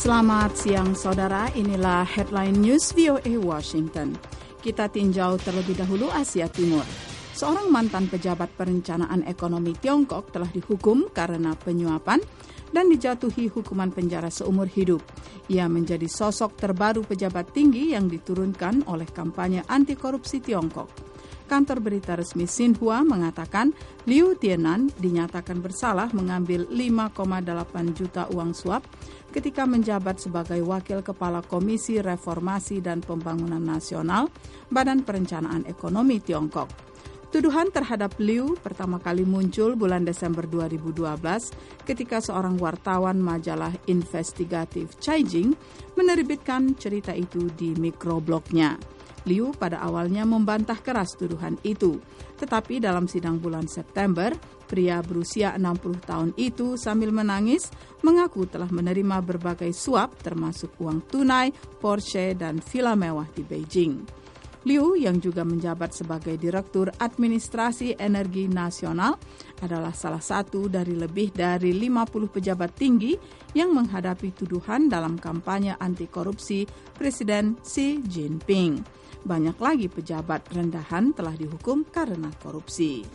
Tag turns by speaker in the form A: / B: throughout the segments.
A: Selamat siang saudara, inilah Headline News VOA Washington. Kita tinjau terlebih dahulu Asia Timur. Seorang mantan pejabat perencanaan ekonomi Tiongkok telah dihukum karena penyuapan dan dijatuhi hukuman penjara seumur hidup. Ia menjadi sosok terbaru pejabat tinggi yang diturunkan oleh kampanye anti korupsi Tiongkok. Kantor berita resmi Xinhua mengatakan Liu Tienan dinyatakan bersalah mengambil 5,8 juta uang suap ketika menjabat sebagai Wakil Kepala Komisi Reformasi dan Pembangunan Nasional Badan Perencanaan Ekonomi Tiongkok. Tuduhan terhadap Liu pertama kali muncul bulan Desember 2012 ketika seorang wartawan majalah investigatif Caijing menerbitkan cerita itu di mikroblognya. Liu pada awalnya membantah keras tuduhan itu, tetapi dalam sidang bulan September, pria berusia 60 tahun itu sambil menangis mengaku telah menerima berbagai suap termasuk uang tunai, Porsche, dan villa mewah di Beijing. Liu yang juga menjabat sebagai Direktur Administrasi Energi Nasional adalah salah satu dari lebih dari 50 pejabat tinggi yang menghadapi tuduhan dalam kampanye anti korupsi Presiden Xi Jinping. Banyak lagi pejabat rendahan telah dihukum karena korupsi.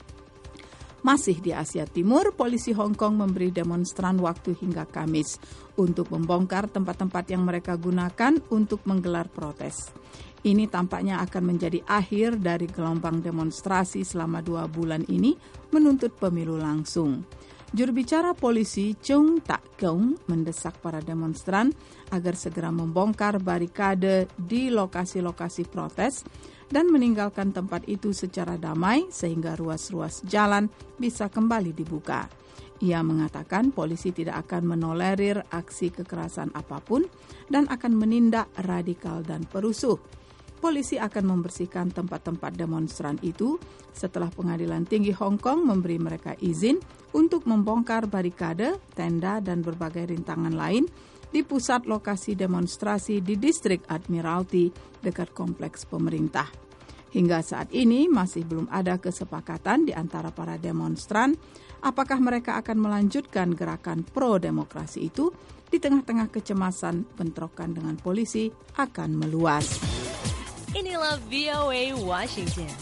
A: Masih di Asia Timur, polisi Hong Kong memberi demonstran waktu hingga Kamis untuk membongkar tempat-tempat yang mereka gunakan untuk menggelar protes. Ini tampaknya akan menjadi akhir dari gelombang demonstrasi selama 2 bulan ini menuntut pemilu langsung. Juru bicara polisi Chung Tak-keung mendesak para demonstran agar segera membongkar barikade di lokasi-lokasi protes dan meninggalkan tempat itu secara damai sehingga ruas-ruas jalan bisa kembali dibuka. Ia mengatakan polisi tidak akan menolerir aksi kekerasan apapun dan akan menindak radikal dan perusuh. Polisi akan membersihkan tempat-tempat demonstran itu setelah Pengadilan Tinggi Hong Kong memberi mereka izin untuk membongkar barikade, tenda, dan berbagai rintangan lain di pusat lokasi demonstrasi di distrik Admiralty dekat kompleks pemerintah. Hingga saat ini masih belum ada kesepakatan di antara para demonstran apakah mereka akan melanjutkan gerakan pro-demokrasi itu di tengah-tengah kecemasan bentrokan dengan polisi akan meluas.
B: Inilah VOA Washington.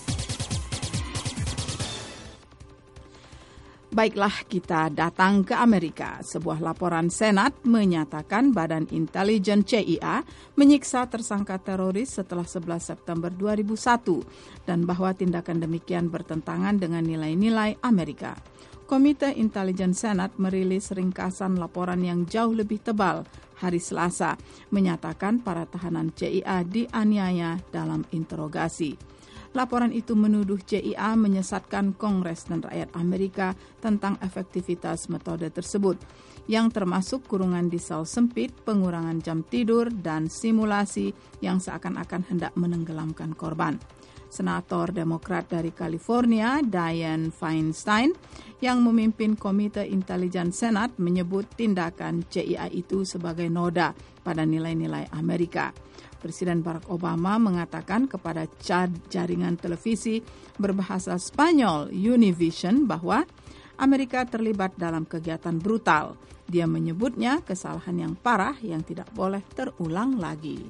A: Baiklah, kita datang ke Amerika. Sebuah laporan Senat menyatakan Badan Intelijen CIA menyiksa tersangka teroris setelah 11 September 2001 dan bahwa tindakan demikian bertentangan dengan nilai-nilai Amerika. Komite Intelijen Senat merilis ringkasan laporan yang jauh lebih tebal hari Selasa, menyatakan para tahanan CIA dianiaya dalam interogasi. Laporan itu menuduh CIA menyesatkan Kongres dan rakyat Amerika tentang efektivitas metode tersebut, yang termasuk kurungan di sel sempit, pengurangan jam tidur, dan simulasi yang seakan-akan hendak menenggelamkan korban. Senator Demokrat dari California, Dianne Feinstein, yang memimpin Komite Intelijen Senat menyebut tindakan CIA itu sebagai noda pada nilai-nilai Amerika. Presiden Barack Obama mengatakan kepada jaringan televisi berbahasa Spanyol Univision bahwa Amerika terlibat dalam kegiatan brutal. Dia menyebutnya kesalahan yang parah yang tidak boleh terulang lagi.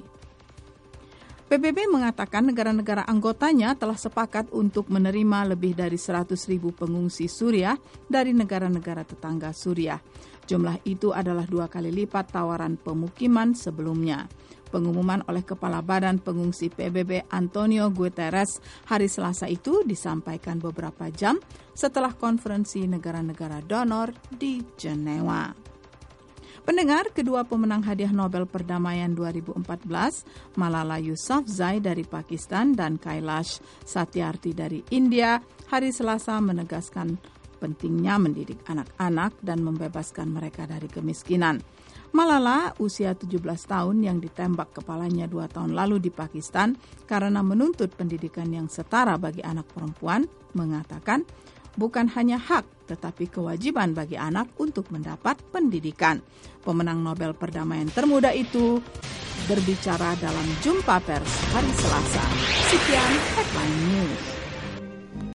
A: PBB mengatakan negara-negara anggotanya telah sepakat untuk menerima lebih dari 100.000 pengungsi Suriah dari negara-negara tetangga Suriah. Jumlah itu adalah 2 kali lipat tawaran pemukiman sebelumnya. Pengumuman oleh Kepala Badan Pengungsi PBB Antonio Guterres hari Selasa itu disampaikan beberapa jam setelah konferensi negara-negara donor di Jenewa. Pendengar, kedua pemenang hadiah Nobel Perdamaian 2014, Malala Yousafzai dari Pakistan dan Kailash Satyarthi dari India, hari Selasa menegaskan pentingnya mendidik anak-anak dan membebaskan mereka dari kemiskinan. Malala, usia 17 tahun yang ditembak kepalanya 2 tahun lalu di Pakistan karena menuntut pendidikan yang setara bagi anak perempuan, mengatakan bukan hanya hak tetapi kewajiban bagi anak untuk mendapat pendidikan. Pemenang Nobel Perdamaian termuda itu berbicara dalam jumpa pers hari Selasa. Sekian Headline News.